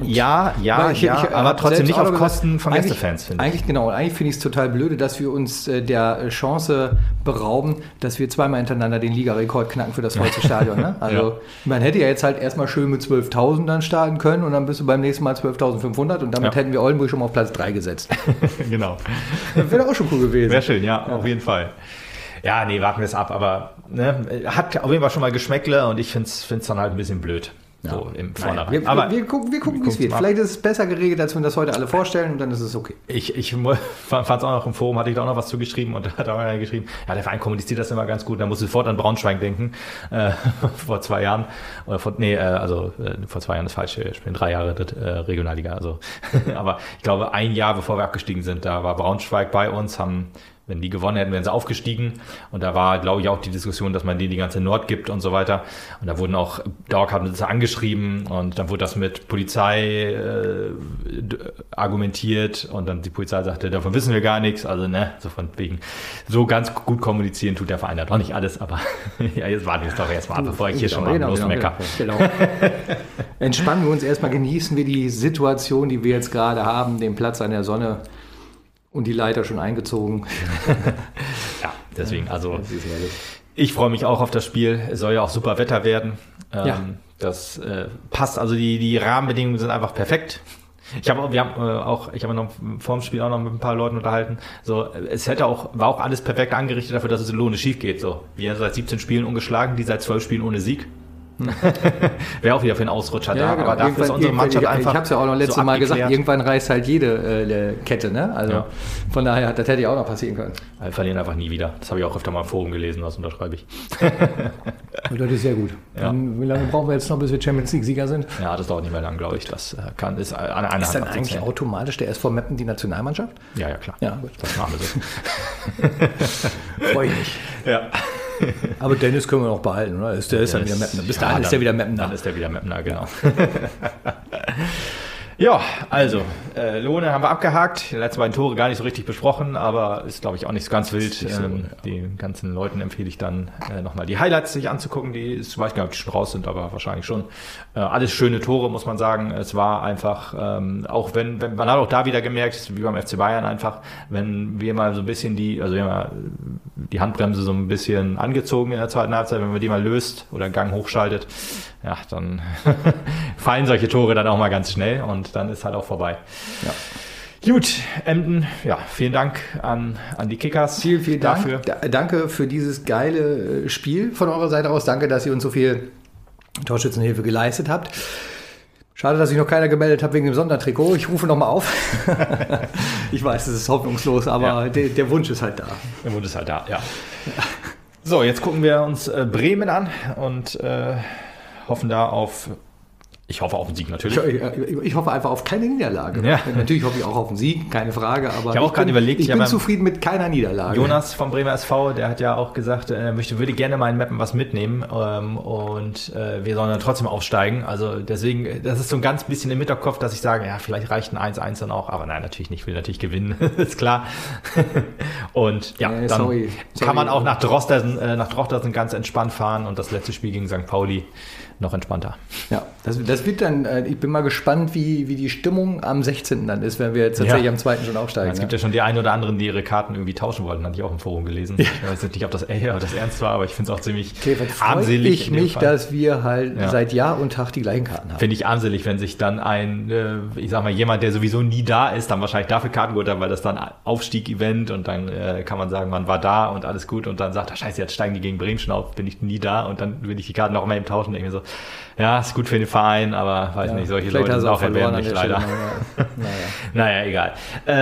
Aber trotzdem nicht auf Kosten von Gästefans, finde ich. Eigentlich finde ich es total blöde, dass wir uns der Chance berauben, dass wir zweimal hintereinander den Ligarekord knacken für das vollste Stadion. Ne? Also man hätte ja jetzt halt erstmal schön mit 12.000 dann starten können und dann bist du beim nächsten Mal 12.500 und damit hätten wir Oldenburg schon mal auf Platz 3 gesetzt. Genau. Wäre auch schon cool gewesen. Wäre schön, auf jeden Fall. Ja, nee, warten wir es ab, aber hat auf jeden Fall schon mal Geschmäckle und ich find's dann halt ein bisschen blöd. So im Vornherein. Wir gucken, wie es wird. Vielleicht ist es besser geregelt, als wir das heute alle vorstellen und dann ist es okay. Ich fand es auch noch im Forum, hatte ich da auch noch was zugeschrieben und da hat auch einer geschrieben, ja, der Verein kommuniziert das immer ganz gut, da muss ich sofort an Braunschweig denken, vor 2 Jahren, oder vor 2 Jahren ist falsch, ich bin 3 Jahre Regionalliga, also, aber ich glaube, ein Jahr bevor wir abgestiegen sind, da war Braunschweig bei uns, wenn die gewonnen hätten, wären sie aufgestiegen. Und da war, glaube ich, auch die Diskussion, dass man denen die ganze Nord gibt und so weiter. Und da wurden auch Dauerkarten angeschrieben und dann wurde das mit Polizei argumentiert und dann die Polizei sagte, davon wissen wir gar nichts. Also, so von wegen, so ganz gut kommunizieren tut der Verein ja doch nicht alles, aber ja, jetzt warten wir es doch erstmal ab, bevor ich hier schon mal losmecker. Genau. Entspannen wir uns erstmal, genießen wir die Situation, die wir jetzt gerade haben, den Platz an der Sonne. Und die Leiter schon eingezogen. Ja, deswegen, ich freue mich auch auf das Spiel. Es soll ja auch super Wetter werden. Das passt, also die Rahmenbedingungen sind einfach perfekt. Ich habe noch vor dem Spiel auch noch mit ein paar Leuten unterhalten. So, war auch alles perfekt angerichtet dafür, dass es in Lohne schief geht. So, wir seit 17 Spielen ungeschlagen, die seit 12 Spielen ohne Sieg. Wäre auch wieder für einen Ausrutscher da, genau. Aber dafür ist unsere Mannschaft einfach. Ich habe es ja auch noch letztes Mal gesagt, irgendwann reißt halt jede Kette, ne? Also von daher, das hätte ja auch noch passieren können. Wir verlieren einfach nie wieder. Das habe ich auch öfter mal im Forum gelesen, das unterschreibe ich. Und das ist sehr gut. Ja. Wie lange brauchen wir jetzt noch, bis wir Champions League-Sieger sind? Ja, das dauert nicht mehr lang, glaube ich. Das ist eine Ist dann eigentlich automatisch der SV Meppen die Nationalmannschaft? Ja, klar. Ja, gut. Das machen wir so. Freue ich mich. Ja. Aber Dennis können wir noch behalten, oder? Der ist dann wieder Meppner. Bis dahin ist der wieder Meppner. Dann ist der wieder Meppner, genau. Ja, also, Lohne haben wir abgehakt. Die letzten 2 Tore gar nicht so richtig besprochen, aber ist, glaube ich, auch nicht ganz wild. Den ganzen Leuten empfehle ich dann nochmal die Highlights sich anzugucken. Ich weiß gar nicht, ob die schon raus sind, aber wahrscheinlich schon. Alles schöne Tore, muss man sagen. Es war einfach, auch wenn man hat auch da wieder gemerkt, wie beim FC Bayern einfach, wenn wir mal so ein bisschen wir haben ja die Handbremse so ein bisschen angezogen in der zweiten Halbzeit, wenn man die mal löst oder Gang hochschaltet, ja, dann fallen solche Tore dann auch mal ganz schnell und dann ist halt auch vorbei. Ja. Gut, Emden, vielen Dank an die Kickers. Vielen Dank dafür. Danke für dieses geile Spiel von eurer Seite aus. Danke, dass ihr uns so viel Torschützenhilfe geleistet habt. Schade, dass sich noch keiner gemeldet hat wegen dem Sondertrikot. Ich rufe nochmal auf. Ich weiß, es ist hoffnungslos, aber der Wunsch ist halt da. Der Wunsch ist halt da, ja. So, jetzt gucken wir uns Bremen an und hoffen da auf... Ich hoffe auf einen Sieg natürlich. Ich hoffe einfach auf keine Niederlage. Ja. Natürlich hoffe ich auch auf einen Sieg, keine Frage. Aber ich habe auch gerade überlegt, ich bin zufrieden mit keiner Niederlage. Jonas vom Bremer SV, der hat ja auch gesagt, er würde gerne mal in Meppen was mitnehmen und wir sollen dann trotzdem aufsteigen. Also deswegen, das ist so ein ganz bisschen im Hinterkopf, dass ich sage, ja, vielleicht reicht ein 1-1 dann auch. Aber nein, natürlich nicht. Ich will natürlich gewinnen, ist klar. Und ja, dann kann man auch nach Drochtersen ganz entspannt fahren und das letzte Spiel gegen St. Pauli noch entspannter. Ja, das wird dann, ich bin mal gespannt, wie die Stimmung am 16. dann ist, wenn wir jetzt tatsächlich am 2. schon aufsteigen. Es gibt ja schon die einen oder anderen, die ihre Karten irgendwie tauschen wollten, hatte ich auch im Forum gelesen. Ja. Ich weiß nicht, ob das ernst war, aber ich finde es auch ziemlich armselig. Ich mich, dass wir halt seit Jahr und Tag die gleichen Karten haben. Finde ich armselig, wenn sich dann ich sag mal, jemand, der sowieso nie da ist, dann wahrscheinlich dafür Karten geholt hat, weil das dann Aufstieg-Event und dann kann man sagen, man war da und alles gut und dann sagt, scheiße, jetzt steigen die gegen Bremen schon auf, bin ich nie da und dann will ich die Karten noch mal eben tauschen. Denke mir so, ja, ist gut für den Verein, aber weiß nicht, solche Leute sind auch erbärmlich, leider. Naja, egal.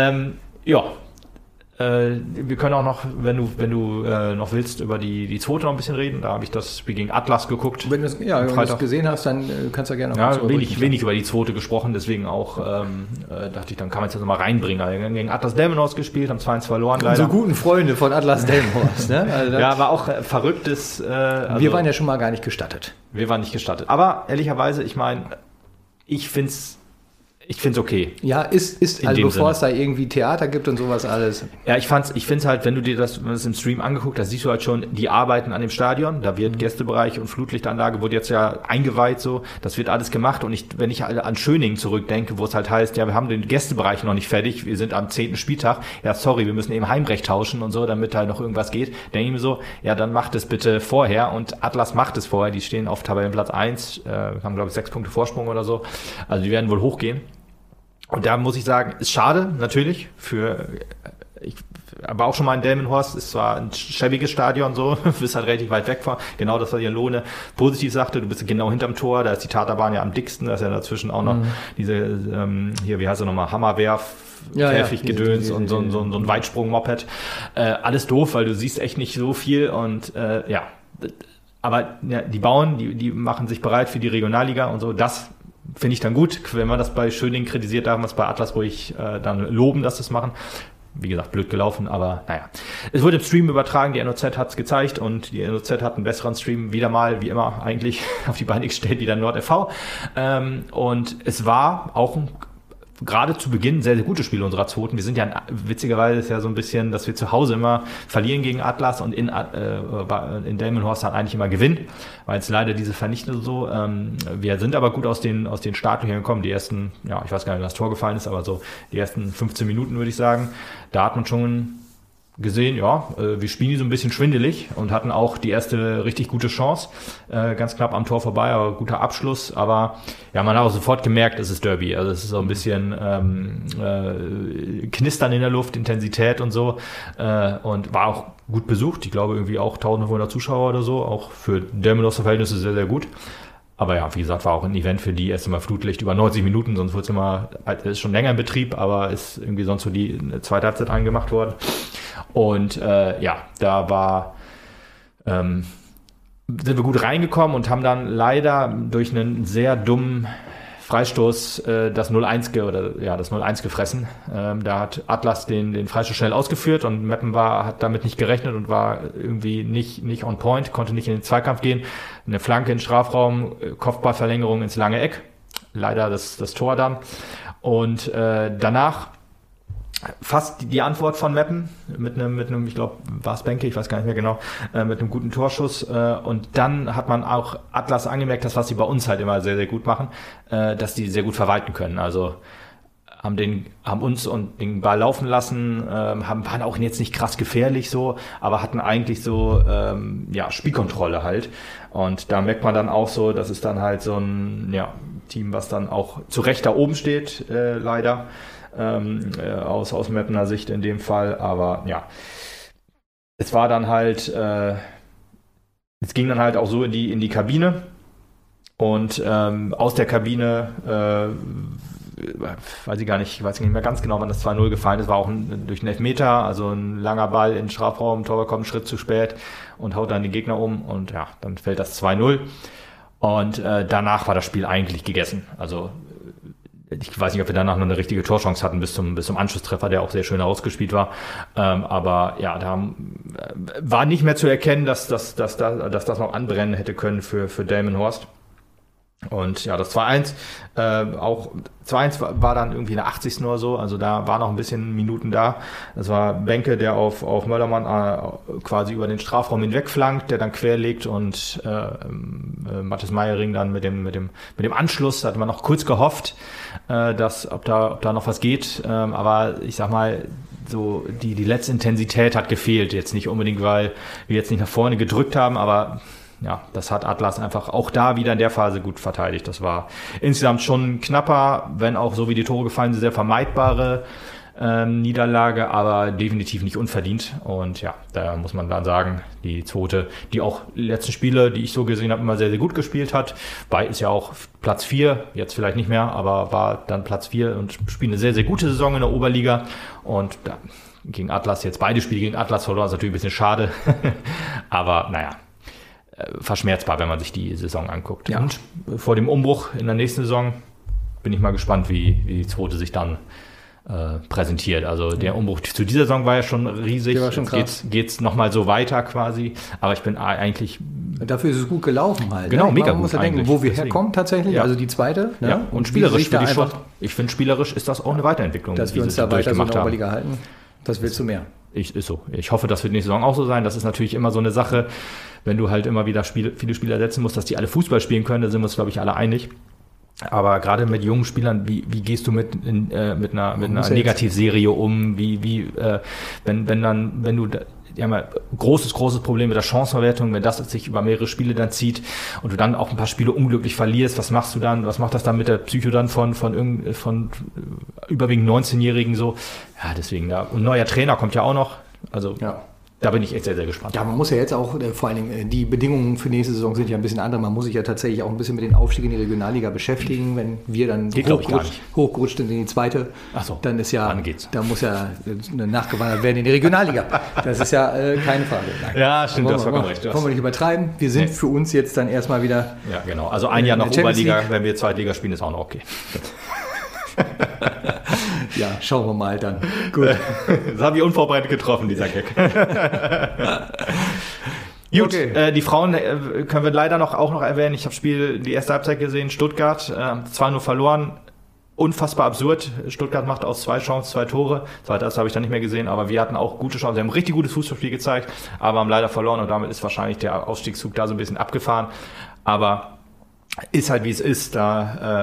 Wir können auch noch, wenn du noch willst, über die zweite noch ein bisschen reden. Da habe ich das Spiel gegen Atlas geguckt. Wenn du es gesehen hast, dann kannst du ja gerne noch wenig über die zweite gesprochen, deswegen auch dachte ich, dann kann man es jetzt noch mal reinbringen. Also gegen Atlas Delmenhorst gespielt, haben 2-1 verloren leider. So guten Freunde von Atlas Delmenhorst. Ne? Also ja, war auch verrücktes. Wir waren ja schon mal gar nicht gestattet. Wir waren nicht gestattet. Aber ehrlicherweise, ich meine, ich finde es okay. Ja, ist also bevor es da irgendwie Theater gibt und sowas alles. Ja, ich finde es halt, wenn du dir das im Stream angeguckt hast, siehst du halt schon die Arbeiten an dem Stadion. Da wird Gästebereich und Flutlichtanlage wurde jetzt ja eingeweiht so. Das wird alles gemacht und wenn ich an Schöningen zurückdenke, wo es halt heißt, ja, wir haben den Gästebereich noch nicht fertig, wir sind am 10. Spieltag. Ja, sorry, wir müssen eben Heimrecht tauschen und so, damit halt noch irgendwas geht. Denke ich mir so, ja, dann macht es bitte vorher und Atlas macht es vorher. Die stehen auf Tabellenplatz 1, haben glaube ich 6 Punkte Vorsprung oder so. Also die werden wohl hochgehen. Und da muss ich sagen, ist schade, natürlich, aber auch schon mal in Delmenhorst, ist zwar ein schäbiges Stadion so, du bist halt relativ weit weg von, genau das, was Lohne positiv sagte, du bist genau hinterm Tor, da ist die Taterbahn ja am dicksten, da ist ja dazwischen auch noch diese, hier, wie heißt er nochmal, Hammerwerf, Käfiggedöns und so ein Weitsprung-Moped. Alles doof, weil du siehst echt nicht so viel und aber ja, die machen sich bereit für die Regionalliga und so, das finde ich dann gut, wenn man das bei Schöningen kritisiert, darf man es bei Atlas ruhig dann loben, dass sie es machen. Wie gesagt, blöd gelaufen, aber naja. Es wurde im Stream übertragen, die NOZ hat es gezeigt und die NOZ hat einen besseren Stream wieder mal, wie immer, eigentlich auf die Beine gestellt, wie der NordFV. Und es war auch gerade zu Beginn ein sehr, sehr gutes Spiel unserer zweiten. Wir sind ja, witzigerweise ist ja so ein bisschen, dass wir zu Hause immer verlieren gegen Atlas und in Delmenhorst dann eigentlich immer gewinnen, weil es leider diese Vernichtung so. Wir sind aber gut aus den Startlöchern gekommen. Die ersten, ja, ich weiß gar nicht, wie das Tor gefallen ist, aber so die ersten 15 Minuten, würde ich sagen. Da hat man schon gesehen, ja, wir spielen die so ein bisschen schwindelig und hatten auch die erste richtig gute Chance, ganz knapp am Tor vorbei, aber guter Abschluss, aber ja, man hat auch sofort gemerkt, es ist Derby, also es ist so ein bisschen Knistern in der Luft, Intensität und so und war auch gut besucht, ich glaube irgendwie auch 1500 Zuschauer oder so, auch für Delmenhorster Verhältnisse sehr, sehr gut. Aber ja, wie gesagt, war auch ein Event für die erst einmal Flutlicht über 90 Minuten, sonst wurde es immer, ist schon länger in Betrieb, aber ist irgendwie sonst so die zweite Halbzeit angemacht worden. Und da sind wir gut reingekommen und haben dann leider durch einen sehr dummen Freistoß das 0-1 gefressen. Da hat Atlas den Freistoß schnell ausgeführt und Meppen hat damit nicht gerechnet und war irgendwie nicht on point, konnte nicht in den Zweikampf gehen. Eine Flanke in den Strafraum, Kopfballverlängerung ins lange Eck. Leider das Tor dann. Und danach fast die Antwort von Meppen mit einem, ich glaube, war es Benke, ich weiß gar nicht mehr genau, mit einem guten Torschuss. Und dann hat man auch Atlas angemerkt, das, was sie bei uns halt immer sehr, sehr gut machen, dass die sehr gut verwalten können. Also haben uns und den Ball laufen lassen, waren auch jetzt nicht krass gefährlich so, aber hatten eigentlich so Spielkontrolle halt. Und da merkt man dann auch so, das ist dann halt so ein Team, was dann auch zu Recht da oben steht, leider. Aus Meppener Sicht in dem Fall, aber ja, es war dann halt, es ging dann halt auch so in die Kabine Und aus der Kabine, weiß ich nicht mehr ganz genau, wann das 2-0 gefallen ist, war auch durch einen Elfmeter, also ein langer Ball in den Strafraum, Torwart kommt einen Schritt zu spät und haut dann den Gegner um und ja, dann fällt das 2-0. Und danach war das Spiel eigentlich gegessen. Also ich weiß nicht, ob wir danach noch eine richtige Torchance hatten bis zum Anschlusstreffer, der auch sehr schön herausgespielt war. Aber ja, da war nicht mehr zu erkennen, dass das noch anbrennen hätte können für Delmenhorst. Und ja, das 2-1, auch 2-1 war dann irgendwie in der 80. oder so, also da war noch ein bisschen Minuten da. Das war Benke, der auf Möllermann quasi über den Strafraum hinweg flankt, der dann querlegt und Mathis Meiering dann mit dem Anschluss, da hat man noch kurz gehofft, dass ob da noch was geht, aber ich sag mal, so die letzte Intensität hat gefehlt, jetzt nicht unbedingt, weil wir jetzt nicht nach vorne gedrückt haben, aber ja, das hat Atlas einfach auch da wieder in der Phase gut verteidigt. Das war insgesamt schon knapper, wenn auch so wie die Tore gefallen sind, sehr vermeidbare Niederlage, aber definitiv nicht unverdient. Und ja, da muss man dann sagen, die zweite, die auch die letzten Spiele, die ich so gesehen habe, immer sehr, sehr gut gespielt hat. Ist ja auch Platz 4, jetzt vielleicht nicht mehr, aber war dann Platz 4 und spielt eine sehr, sehr gute Saison in der Oberliga. Und da gegen Atlas, jetzt beide Spiele gegen Atlas verloren, ist natürlich ein bisschen schade. Aber naja, verschmerzbar, wenn man sich die Saison anguckt. Ja. Und vor dem Umbruch in der nächsten Saison bin ich mal gespannt, wie die zweite sich dann präsentiert. Also der Umbruch zu dieser Saison war ja schon riesig. Der war schon krass. Geht's nochmal so weiter quasi. Aber ich bin eigentlich... Dafür ist es gut gelaufen halt. Genau, mega gut. Man muss ja denken, wo wir herkommen tatsächlich. Ja. Also die zweite. Ne? Ja. Und spielerisch finde ich schon. Ich finde, spielerisch ist das auch eine Weiterentwicklung. Dass wir uns da weiter so in der Oberliga halten. Was willst du mehr? Ist so. Ich hoffe, das wird nächste Saison auch so sein. Das ist natürlich immer so eine Sache, wenn du halt immer wieder viele Spieler setzen musst, dass die alle Fußball spielen können. Da sind wir uns, glaube ich, alle einig. Aber gerade mit jungen Spielern, wie gehst du mit einer Negativserie um? Wenn du die haben ja großes Problem mit der Chancenverwertung, wenn das sich über mehrere Spiele dann zieht und du dann auch ein paar Spiele unglücklich verlierst, was machst du dann? Was macht das dann mit der Psycho dann von überwiegend 19-Jährigen so? Ja, deswegen, ja. Und ein neuer Trainer kommt ja auch noch. Also, ja. Da bin ich echt sehr, sehr gespannt. Ja, man muss ja jetzt auch, vor allen Dingen, die Bedingungen für nächste Saison sind ja ein bisschen andere. Man muss sich ja tatsächlich auch ein bisschen mit den Aufstieg in die Regionalliga beschäftigen. Wenn wir dann hochgerutscht sind in die zweite, dann ist ja, da muss ja nachgewandert werden in die Regionalliga. Das ist ja keine Frage. Nein. Ja, stimmt, du hast vollkommen recht. Wollen wir nicht übertreiben. Wir sind für uns jetzt dann erstmal wieder... Ja, genau. Also ein Jahr noch Oberliga, wenn wir Zweitliga spielen, ist auch noch okay. Ja, schauen wir mal dann. Gut. Das habe ich unvorbereitet getroffen, dieser Gag. Gut, okay. Die Frauen können wir leider auch noch erwähnen. Ich habe die erste Halbzeit gesehen, Stuttgart, 2-0 verloren. Unfassbar absurd. Stuttgart macht aus 2 Chancen 2 Tore. Zweite Halbzeit habe ich dann nicht mehr gesehen, aber wir hatten auch gute Chancen. Wir haben ein richtig gutes Fußballspiel gezeigt, aber haben leider verloren und damit ist wahrscheinlich der Aufstiegszug da so ein bisschen abgefahren. Aber ist halt wie es ist, da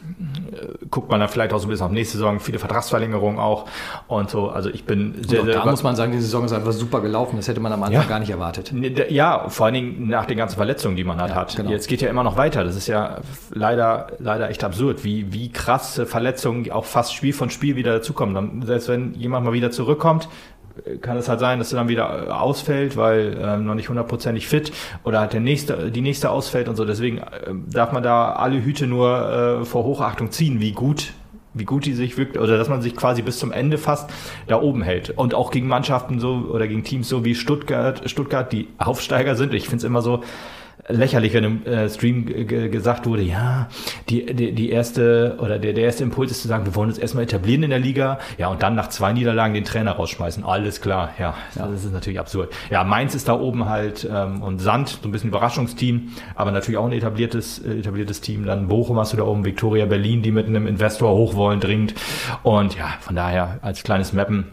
guckt man dann vielleicht auch so ein bisschen auf nächste Saison, viele Vertragsverlängerungen auch und so, also ich bin sehr, sehr... Da muss man sagen, die Saison ist einfach super gelaufen, das hätte man am Anfang gar nicht erwartet. Ja, vor allen Dingen nach den ganzen Verletzungen, die man hat. Genau. Jetzt geht ja immer noch weiter, das ist ja leider echt absurd, wie krasse Verletzungen auch fast Spiel von Spiel wieder dazukommen. Dann, selbst wenn jemand mal wieder zurückkommt, kann es halt sein, dass er dann wieder ausfällt, weil noch nicht 100% fit oder halt die nächste ausfällt und so. Deswegen darf man da alle Hüte nur vor Hochachtung ziehen, wie gut die sich wirkt, oder dass man sich quasi bis zum Ende fast da oben hält. Und auch gegen Mannschaften so oder gegen Teams so wie Stuttgart, die Aufsteiger sind. Ich finde es immer so lächerlich, wenn im Stream gesagt wurde, ja, die erste oder der erste Impuls ist zu sagen, wir wollen uns erstmal etablieren in der Liga, ja, und dann nach 2 Niederlagen den Trainer rausschmeißen. Alles klar, ja, das ist natürlich absurd. Ja, Mainz ist da oben halt und Sand, so ein bisschen Überraschungsteam, aber natürlich auch ein etabliertes Team. Dann Bochum hast du da oben, Viktoria Berlin, die mit einem Investor hoch wollen dringend. Und ja, von daher als kleines Mappen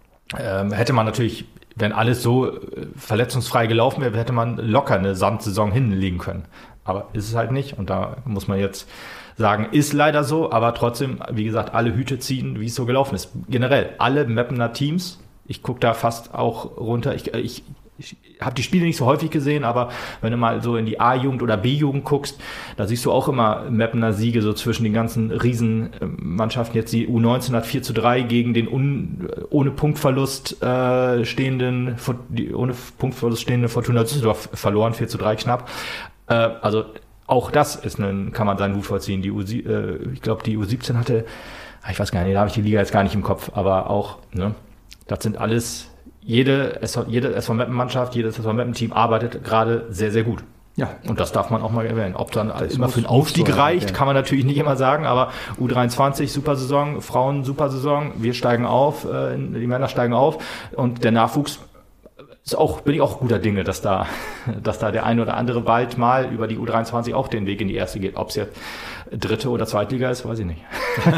hätte man natürlich, wenn alles so verletzungsfrei gelaufen wäre, hätte man locker eine Sandsaison hinlegen können. Aber ist es halt nicht. Und da muss man jetzt sagen, ist leider so. Aber trotzdem, wie gesagt, alle Hüte ziehen, wie es so gelaufen ist. Generell, alle Mappener Teams. Ich gucke da fast auch runter. Ich habe die Spiele nicht so häufig gesehen, aber wenn du mal so in die A-Jugend oder B-Jugend guckst, da siehst du auch immer Mappener Siege so zwischen den ganzen Riesenmannschaften. Jetzt die U19 hat 4-3 gegen den ohne Punktverlust stehenden Fortuna Düsseldorf verloren, 4-3 knapp. Also auch das kann man seinen Hut vorziehen. Ich glaube, die U17 hatte, ich weiß gar nicht, da habe ich die Liga jetzt gar nicht im Kopf, aber auch, ne, das sind alles, jede SV Meppen-Mannschaft, jedes SV Meppen-Team arbeitet gerade sehr, sehr gut. Ja. Und das darf man auch mal erwähnen. Ob dann immer für einen Aufstieg reicht, kann man natürlich nicht immer sagen, aber U23, super Saison, Frauen, super Saison, wir steigen auf, die Männer steigen auf und der Nachwuchs bin ich auch guter Dinge, dass da der ein oder andere bald mal über die U23 auch den Weg in die erste geht. Ob es jetzt dritte oder Zweitliga ist, weiß ich nicht.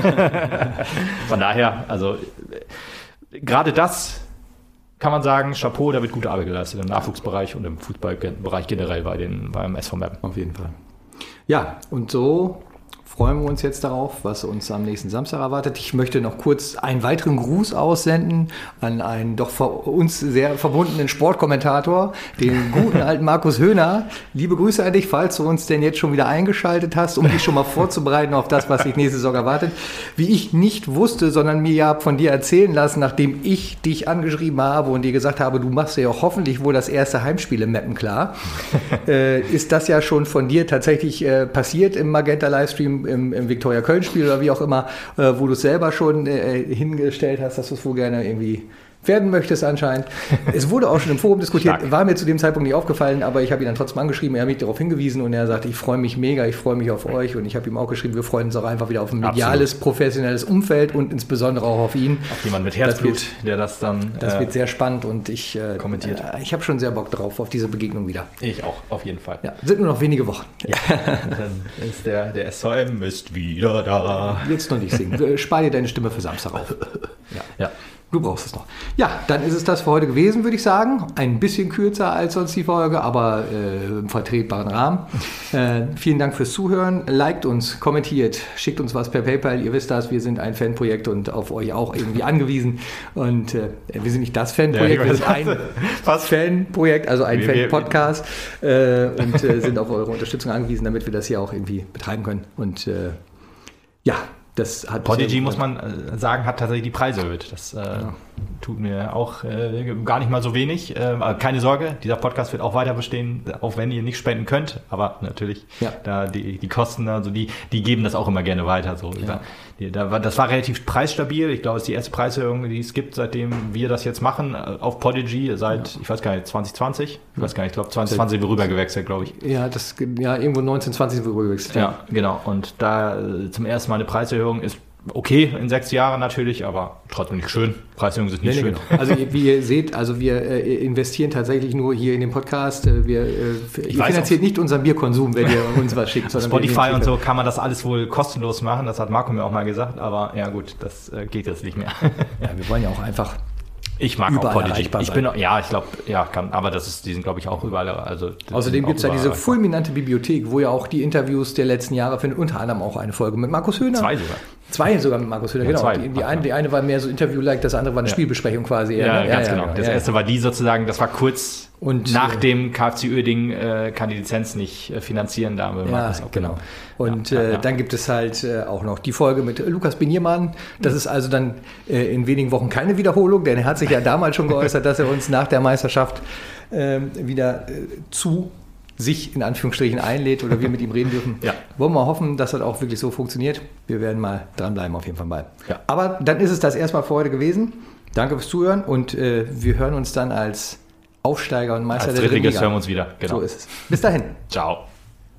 Von daher, also gerade das kann man sagen, Chapeau, da wird gute Arbeit geleistet im Nachwuchsbereich und im Fußballbereich generell beim SV Meppen. Auf jeden Fall. Ja, und so freuen wir uns jetzt darauf, was uns am nächsten Samstag erwartet. Ich möchte noch kurz einen weiteren Gruß aussenden an einen doch vor uns sehr verbundenen Sportkommentator, den guten alten Markus Höhner. Liebe Grüße an dich, falls du uns denn jetzt schon wieder eingeschaltet hast, um dich schon mal vorzubereiten auf das, was dich nächste Saison erwartet. Wie ich nicht wusste, sondern mir ja von dir erzählen lassen, nachdem ich dich angeschrieben habe und dir gesagt habe, du machst ja auch hoffentlich wohl das erste Heimspiel im Meppen klar, ist das ja schon von dir tatsächlich passiert im Magenta-Livestream, im Viktoria-Köln-Spiel oder wie auch immer, wo du es selber schon hingestellt hast, dass du es wohl gerne irgendwie werden möchtest anscheinend. Es wurde auch schon im Forum diskutiert, Stark. war mir zu dem Zeitpunkt nicht aufgefallen, aber ich habe ihn dann trotzdem angeschrieben, er hat mich darauf hingewiesen und er sagt, ich freue mich mega, ich freue mich auf euch und ich habe ihm auch geschrieben, wir freuen uns auch einfach wieder auf ein mediales, professionelles Umfeld und insbesondere auch auf ihn. Auf jemand mit Herzblut, der das dann Das wird sehr spannend und ich kommentiert. Ich habe schon sehr Bock drauf, auf diese Begegnung wieder. Ich auch, auf jeden Fall. Ja, sind nur noch wenige Wochen. Ja, dann ist der SVM ist wieder da. Jetzt noch nicht singen. Spar dir deine Stimme für Samstag auf. Ja. Du brauchst es noch. Ja, dann ist es das für heute gewesen, würde ich sagen. Ein bisschen kürzer als sonst die Folge, aber im vertretbaren Rahmen. Vielen Dank fürs Zuhören. Liked uns, kommentiert, schickt uns was per PayPal. Ihr wisst das, wir sind ein Fanprojekt und auf euch auch irgendwie angewiesen. Und wir sind nicht das Fanprojekt, wir sind ein Fanprojekt, also ein Fan-Podcast und sind auf eure Unterstützung angewiesen, damit wir das hier auch irgendwie betreiben können. Und ja, das hat Podigy, muss man sagen, hat tatsächlich die Preise erhöht. Das tut mir auch gar nicht mal so wenig. Aber keine Sorge, dieser Podcast wird auch weiter bestehen, auch wenn ihr nicht spenden könnt. Aber natürlich, da die Kosten, also die geben das auch immer gerne weiter. So. Das war relativ preisstabil. Ich glaube, es ist die erste Preiserhöhung, die es gibt, seitdem wir das jetzt machen auf Podigy seit, ich weiß gar nicht, 2020. Ich weiß gar nicht, ich glaube 2020 sind wir rübergewechselt, glaube ich. Ja, irgendwo 1920 sind wir rübergewechselt. Ja, genau. Und da zum ersten Mal eine Preiserhöhung ist okay, in 6 Jahren natürlich, aber trotzdem nicht schön. Preisungen sind nicht schön. Genau. Also wie ihr seht, wir investieren tatsächlich nur hier in den Podcast. Ihr finanziert nicht unseren Bierkonsum, wenn ihr uns was schickt. Spotify und so kann man das alles wohl kostenlos machen. Das hat Marco mir auch mal gesagt, aber ja gut, das geht jetzt nicht mehr. Ja, wir wollen ja auch einfach Ich mag auch Podigy. Ich glaube, aber die sind, glaube ich, auch überall. Also, außerdem gibt es ja diese fulminante Bibliothek, wo ja auch die Interviews der letzten Jahre finden, unter anderem auch eine Folge mit Markus Höhner. 2 sogar mit Markus Höhner, ja, genau. Die eine war mehr so Interview-like, das andere war eine Spielbesprechung quasi. Ja, ganz genau. Das erste war die sozusagen, das war kurz und nach dem KFC Uerdingen kann die Lizenz nicht finanzieren. Da haben wir Markus auch genau. Und dann gibt es halt auch noch die Folge mit Lukas Beniermann. Das ist also dann in wenigen Wochen keine Wiederholung, denn er hat sich ja damals schon geäußert, dass er uns nach der Meisterschaft wieder zu sich in Anführungsstrichen einlädt oder wir mit ihm reden dürfen. Ja. Wollen wir mal hoffen, dass das auch wirklich so funktioniert. Wir werden mal dranbleiben auf jeden Fall mal. Ja. Aber dann ist es das erstmal für heute gewesen. Danke fürs Zuhören und wir hören uns dann als Aufsteiger und Meister als der dritten Liga. Hören wir uns wieder. Genau. So ist es. Bis dahin. Ciao.